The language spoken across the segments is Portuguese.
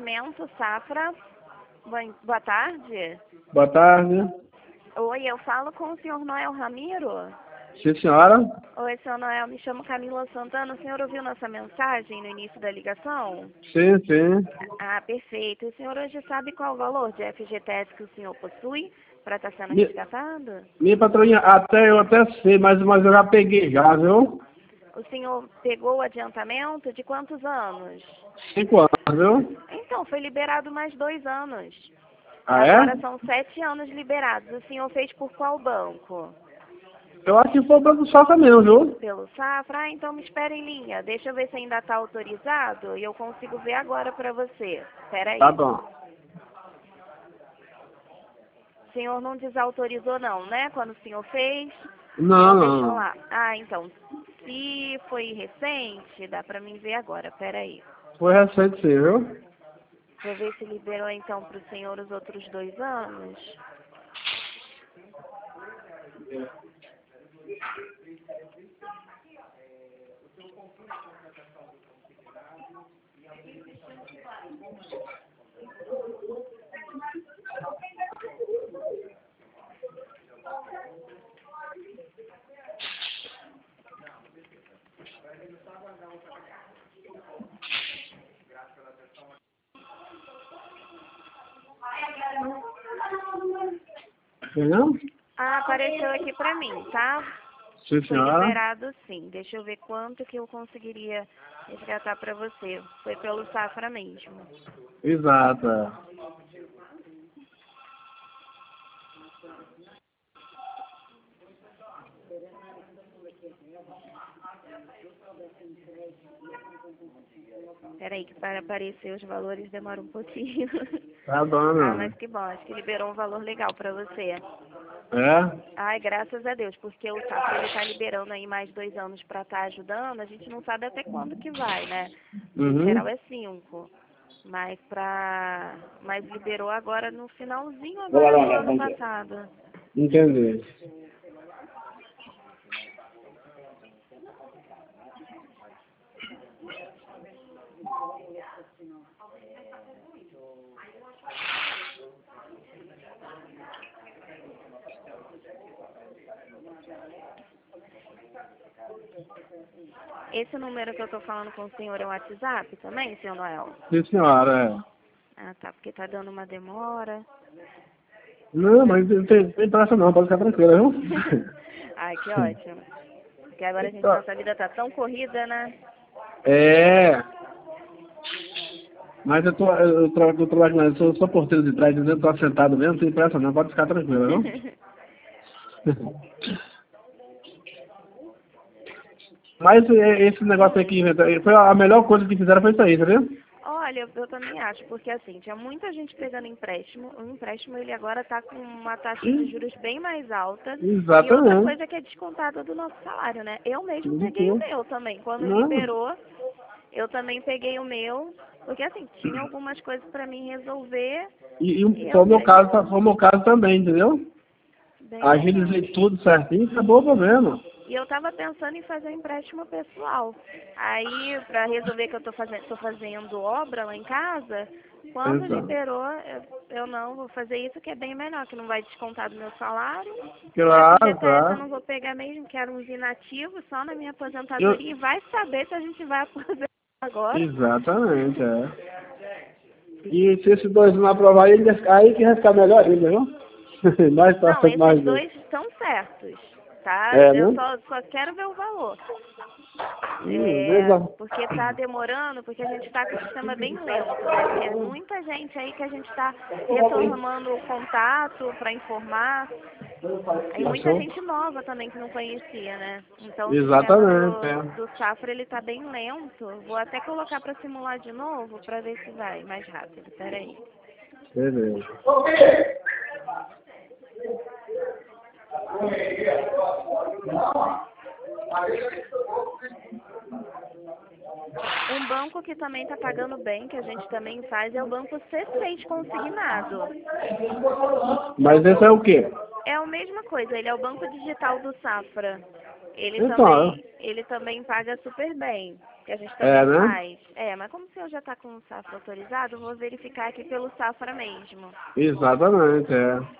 Financiamento Safra. Boa tarde. Boa tarde. Oi, eu falo com o senhor Noel Ramiro? Sim, senhora. Oi, senhor Noel, me chamo Camila Santana. O senhor ouviu nossa mensagem no início da ligação? Sim, sim. Ah, perfeito. O senhor hoje sabe qual o valor de FGTS que o senhor possui para estar sendo Mi- resgatado? Minha patroinha, eu até sei, mas eu já peguei já, viu? O senhor pegou o adiantamento de quantos anos? 5 anos, viu? Então, foi liberado mais 2 anos. Ah, Agora é? são 7 anos liberados. O senhor fez por qual banco? Eu acho que foi o Banco Safra mesmo, viu? Pelo Safra? Ah, então me espera em linha. Deixa eu ver se ainda está autorizado e eu consigo ver agora para você. Espera Tá aí. bom. O senhor não desautorizou não, né? Quando o senhor fez, o Não, senhor deixou não. lá. Ah, então, se foi recente, dá para mim ver agora. Espera aí. Foi recente sim, viu? Vou ver se liberou então para o senhor os outros 2 anos. Entendeu? Ah, apareceu aqui para mim, tá? Sim, Foi senhora. liberado sim. Deixa eu ver quanto que eu conseguiria resgatar para você. Foi pelo Safra mesmo. Exato. É. Peraí, que para aparecer os valores demora um pouquinho. Tá bom, Ah, não. mas que bom. Acho que liberou um valor legal para você. É? Ai, graças a Deus, porque o Safra ele tá liberando aí mais 2 anos para estar ajudando. A gente não sabe até quando que vai, né? Em geral Uhum. é 5. Mas liberou agora no finalzinho agora do ano passado. Entendi. Esse número que eu tô falando com o senhor é o WhatsApp também, senhor Noel? Sim, senhora. É. Ah, tá, porque tá dando uma demora. Não, mas não tem pressa não, pode ficar tranquila, viu? Ai, que ótimo. Porque agora, gente, Então, nossa vida tá tão corrida, né? é. Mas eu trabalho, eu sou porteiro de trás, eu tô sentado mesmo, não tem pressa não, pode ficar tranquila, viu? Mas esse negócio aí que inventaram, foi a melhor coisa que fizeram foi isso aí, entendeu? Olha, eu também acho, porque assim, tinha muita gente pegando empréstimo. O empréstimo, ele agora tá com uma taxa de juros bem mais alta. E outra Exatamente. coisa que é descontada do nosso salário, né? Eu mesmo Tudo peguei o que. meu também. Quando Não. liberou, eu também peguei o meu. Porque assim, tinha algumas coisas para mim resolver. E Foi eu o meu falei, caso, não, foi o meu caso também, entendeu? bem legal. Agilizei tudo certinho e acabou o problema. E eu tava pensando em fazer um empréstimo pessoal. Aí, para resolver que eu tô fazendo obra lá em casa, quando Então, liberou, eu não vou fazer isso, que é bem melhor, que não vai descontar do meu salário. claro, FGTS eu claro. não vou pegar mesmo, quero uns inativos só na minha Eu, aposentadoria. E vai saber se a gente vai aposentar agora. exatamente, é. E se esses dois não aprovarem, aí que vai ficar melhor ainda, viu? Mais Não, fácil, mais esses dois. dois estão certos, tá? É, Eu né? só quero ver o valor. Beleza. Porque está demorando, porque a gente está com o sistema bem lento, né? Porque é muita gente aí que a gente está retomando o contato para informar. Aí muita Achou? gente nova também que não conhecia, né? Então o sistema Exatamente, é. do Safra ele tá bem lento. Vou até colocar para simular de novo para ver se vai mais rápido. Peraí. Beleza. Um banco que também está pagando bem, que a gente também faz, é o banco C6 Consignado. Mas esse é o quê? É a mesma coisa, ele é o banco digital do Safra. Então, Ele também paga super bem. que a gente também né? faz. Mas como o senhor já está com o Safra autorizado, eu vou verificar aqui pelo Safra mesmo. Exatamente,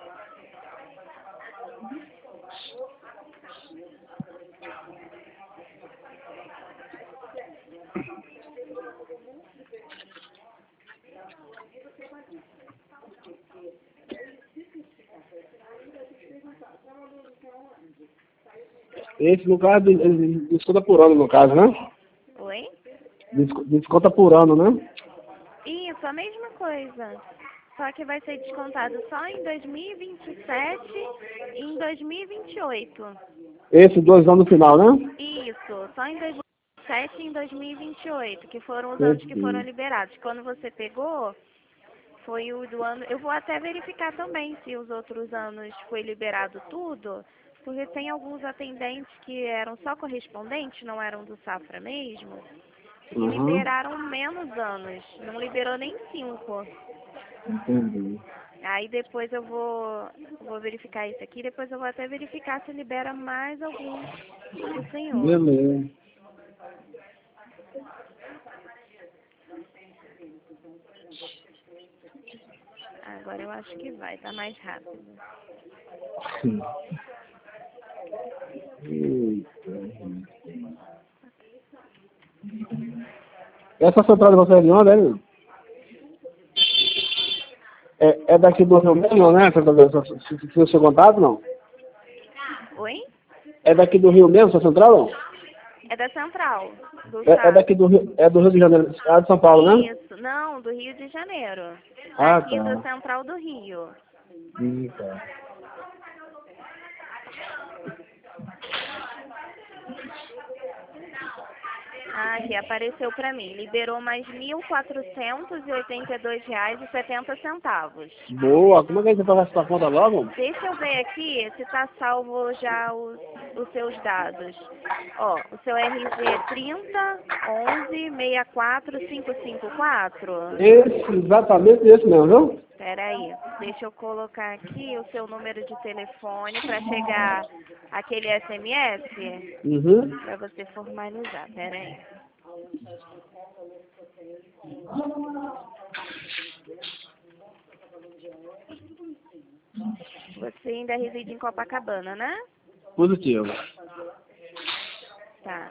Esse, no caso, ele desconta por ano, no caso, né? Oi? Desconta por ano, né? Isso, a mesma coisa. Só que vai ser descontado só em 2027 e em 2028. Esse 2 anos no final, né? Isso, só em 2027 e em 2028, que foram os anos que foram Entendi. liberados. Quando você pegou, foi o do ano... Eu vou até verificar também se os outros anos foi liberado tudo, porque tem alguns atendentes que eram só correspondentes, não eram do Safra mesmo, que Uhum. liberaram menos anos, não liberou nem 5. Entendi. Aí depois eu vou verificar isso aqui, depois eu vou até verificar se libera mais algum do senhor. Beleza. Agora eu acho que vai, tá mais rápido. Essa central de vocês é de onde, hein? É daqui do Rio mesmo, né? Se o seu contato, não? Oi? É daqui do Rio mesmo, sua central, não? É da Central, do É Estado. daqui do Rio, é do Rio de Janeiro, estado de São Paulo, né? Isso, não, do Rio de Janeiro. Ah, Aqui do tá. Central do Rio. Tá. Ah, aqui apareceu pra mim. Liberou mais R$ 1.482,70. Boa, como é que a gente faz essa conta logo? Deixa eu ver aqui se tá salvo já os seus dados. Ó, o seu RG é 30 11 64 554. Exatamente esse mesmo, viu? Espera aí, deixa eu colocar aqui o seu número de telefone para chegar aquele SMS Uhum. para você formalizar. Espera aí. Você ainda reside em Copacabana, né? Positivo. Tá.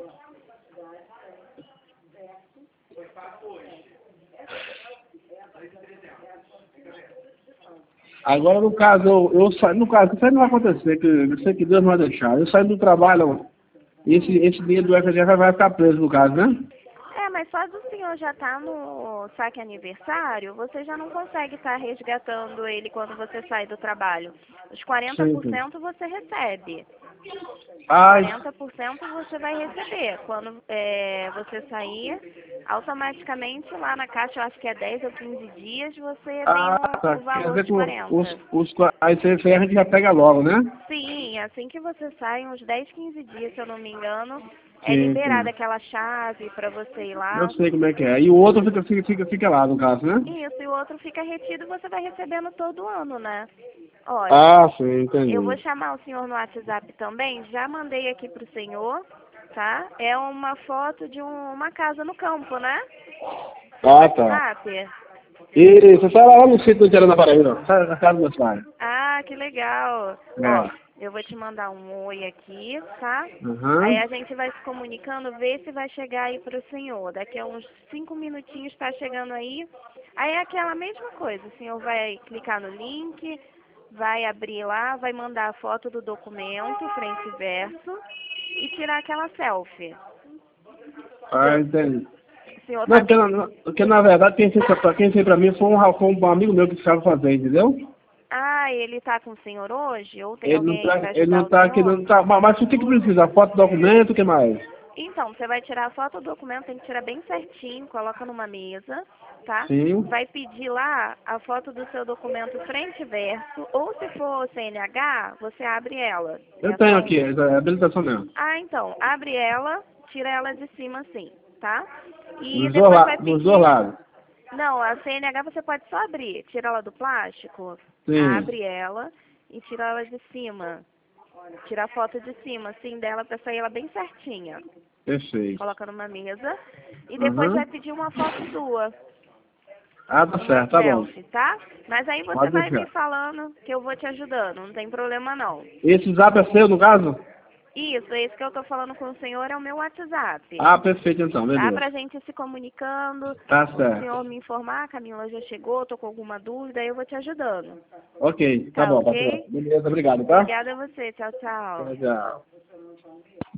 Agora, no caso, eu saio, no caso, isso aí não vai acontecer, que eu sei que Deus não vai deixar. Eu saio do trabalho, e esse dinheiro do FGF vai ficar preso, no caso, né? Mas só do senhor já tá no saque aniversário, você já não consegue estar resgatando ele quando você sai do trabalho. Os Sim, sim. 40% você recebe. Ai, 40% você vai receber. Quando você sair, automaticamente lá na caixa, eu acho que é 10 ou 15 dias, você tem tá. o Quer valor dizer de que 40. aí você a gente já pega logo, né? Sim, assim que você sai, uns 10, 15 dias, se eu não me engano, é Sim, liberada sim. aquela chave para você ir Eu lá. sei como é que é. E o outro fica lá, no caso, né? Isso, e o outro fica retido e você vai recebendo todo ano, né? Olha, Ah, sim, eu vou entendi. chamar o senhor no WhatsApp também, já mandei aqui pro senhor, tá? É uma foto de uma casa no campo, né? No Ah, tá. WhatsApp. E você sai lá no sítio do Tirana Paraíba, sai na casa dos meus pais. Ah, que legal. Ó, É. eu vou te mandar um oi aqui, tá? Aí Uhum. a gente vai se comunicando, ver se vai chegar aí pro senhor. Daqui a uns 5 minutinhos tá chegando aí. Aí é aquela mesma coisa, o senhor vai clicar no link, vai abrir lá, vai mandar a foto do documento, frente e verso, e tirar aquela selfie. Ah, entendi. O senhor Não, tá bem... porque na verdade quem fez pra mim foi um amigo meu que sabe fazer, entendeu? Ah, ele tá com o senhor hoje? Ou tem alguém aí pra Ele ajudar não o tá aqui, senhor? não tá. Mas o que que precisa? Foto, documento, o que mais? Então, você vai tirar a foto do documento, tem que tirar bem certinho, coloca numa mesa, tá? Sim. Vai pedir lá a foto do seu documento frente e verso, ou se for CNH, você abre ela. Eu É tenho só... aqui, é habilitação mesmo. Ah, então, abre ela, tira ela de cima assim, tá? E Nos dois, depois vai nos dois pedir... lados. Não, a CNH você pode só abrir, tira ela do plástico, Sim. abre ela e tira ela de cima. Tira a foto de cima, assim, dela pra sair ela bem certinha. Perfeito. Coloca numa mesa. E depois vai pedir uma foto sua. Ah, tá certo, tá bom. Selfie, tá? Mas aí você Pode vai deixar. me falando que eu vou te ajudando, não tem problema não. Esse zap é seu, no caso? Isso, esse que eu tô falando com o senhor é o meu WhatsApp. Ah, perfeito então, Tá? beleza. Pra gente se comunicando, Tá o certo. senhor me informar, a Camila já chegou, tô com alguma dúvida, aí eu vou te ajudando. Ok, tá Tá bom, patrão. ok? Beleza, obrigado, tá? Obrigada a você, tchau, tchau. Tchau, tchau.